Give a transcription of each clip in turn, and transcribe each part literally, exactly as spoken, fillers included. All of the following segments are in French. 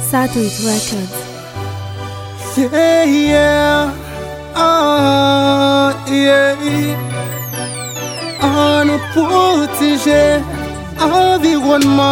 Satuit Records. Yeah, yeah, ah, yeah. On nous protéger environnement.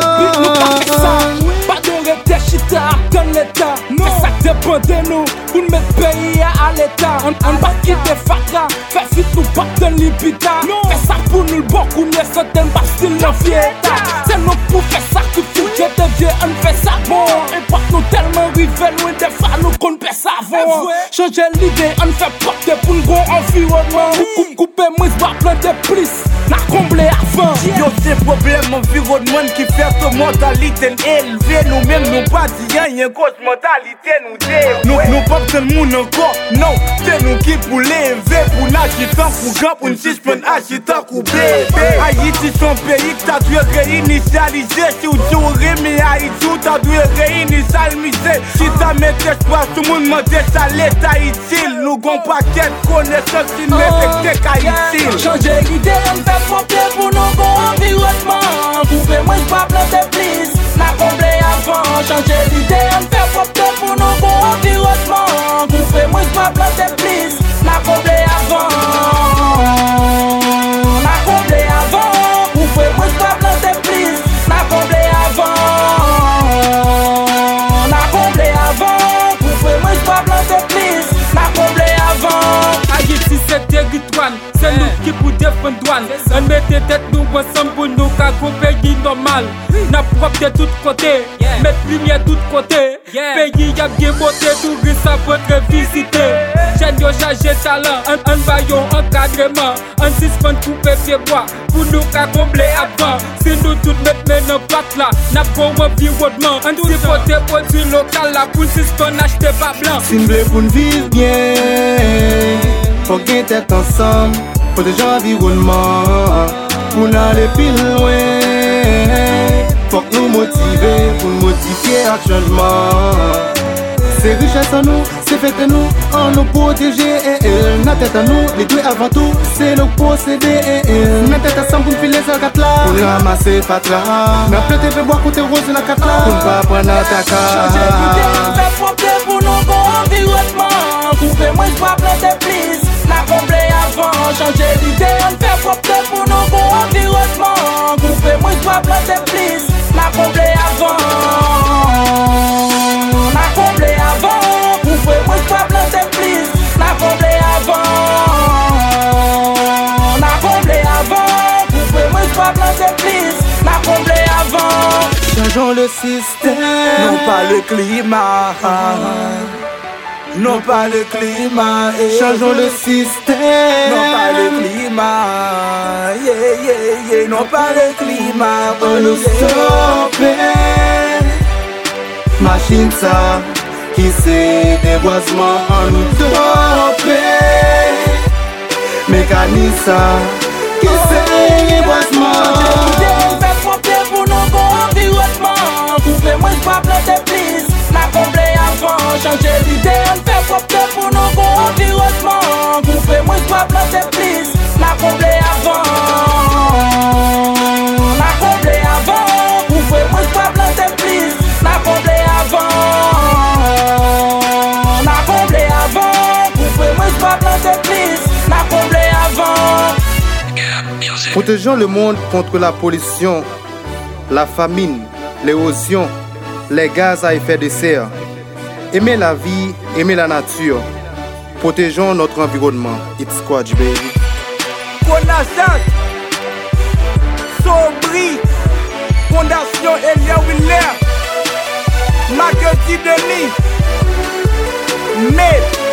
Pas de retard, chita, dans l'état. Non, ça dépend de nous. Pour mettre pays à l'état. On on va quitter Fatra. Faire fit nous pas de l'ibita. Fais ça pour nous, beaucoup mieux, ça t'aime pas style de fiesta. C'est nous pour faire ça que tout je deviens, on fait ça bon. Et pas nous tellement rival, loin des fois nous qu'on fait ça bon. Changer l'idée, on fait porter pour le bon environnement. Coupe, couper, moi, je vais planter plus. N'a comblé avant. Yo, c'est problème environnement qui fait notre mentalité élevée. Nous-mêmes, nous pas dit rien, cause mentalité nous dé. Nous, nous pas besoin de monde encore. Non, c'est nous qui pour l'élever. Pour n'agiter pour grand, pour nous suspendre, agiter pour bébé. Haïti, son pays, t'as dû réinitialiser. Si tu remets Haïti, t'as dû réinitialiser. Si t'as mis espoir, tout le monde m'a dit ça l'état utile. Nous gon paquet de connaissances qui ne mettent qu'à utile. Changer l'idée, on fait porter pour nos bons environnements. Couper moins, je pas planter plus. N'a comblé avant. Changer l'idée, on fait porter pour nos bons environnements. Couper moins, je pas planter plus. N'a comblé avant. N'a comblé avant. Couper moins, je pas planter plus. N'a comblé avant. N'a comblé avant. Couper moins, je pas planter plus. N'a comblé avant. Haïti, c'est territoire. C'est nous qui pour défendre douane. On mette tête nous ensemble pour nous qu'à pays normal. N'a propre de tous côtés, mettre lumière de tous côtés. Pays y'a bien beauté, touristes à votre visiter. J'ai yo chargé talent, un un baillon encadrement. Un suspend couper pied bois, pour nous qu'à combler avant. Si nous tous mettre main dans patte là, n'a pas environnement. Un supporter produit local là, pour suspend acheter pas blanc. Si nous voulons pour nous vivre bien, faut qu'on tête ensemble. Protéger l'environnement, pour n'aller plus loin. Faut que nous motiver, pour nous modifier le changement. C'est richesse en nous, c'est fait de nous, on nous protéger. Notre tête à nous, les deux avant tout, c'est le posséder. Notre tête ensemble pour nous filer sur quatre là, pour nous ramasser Fatra. Mais après tu veux boire côté rose dans la quatre là, pour ne pas prendre ta carte. Changer l'idée, on fait porter pour nos bons environnements. Couper moins, je vais planter plus. N'a comblé avant. Changer l'idée, on fait porter pour nos bons environnements. Couper moins, je vais planter plus. N'a comblé avant. N'a comblé avant. Couper moins, je vais planter plus. N'a comblé avant. N'a comblé avant. Couper moins, je vais planter plus. N'a comblé avant. Changeons le système, non pas le climat. Non pas le climat, eh. Changeons le système, non pas le climat, yeah, yeah, yeah. Non pas le climat, on nous stopper. Machine ça, qui c'est déboisement, on nous stopper. Mécanisme ça, qui c'est déboisement. On fait porter pour nos bons environnements. Couper moins, je vais planter plus. N'a comblé avant. Changer l'idée, on fait porter pour nos bons environnements. Couper moins, je vais planter plus. N'a comblé avant. N'a comblé avant. Couper moins, je vais planter plus. N'a comblé avant. N'a comblé avant. Couper moins, je vais planter plus. N'a comblé avant. Protégeons le monde contre la pollution, la famine, l'érosion, les gaz à effet de serre. Aimez la vie, aimez la nature. Protégeons notre environnement. It's Squad, baby. Connaissance, Sobri, Fondation Elia Willer, Marketing Denis, mais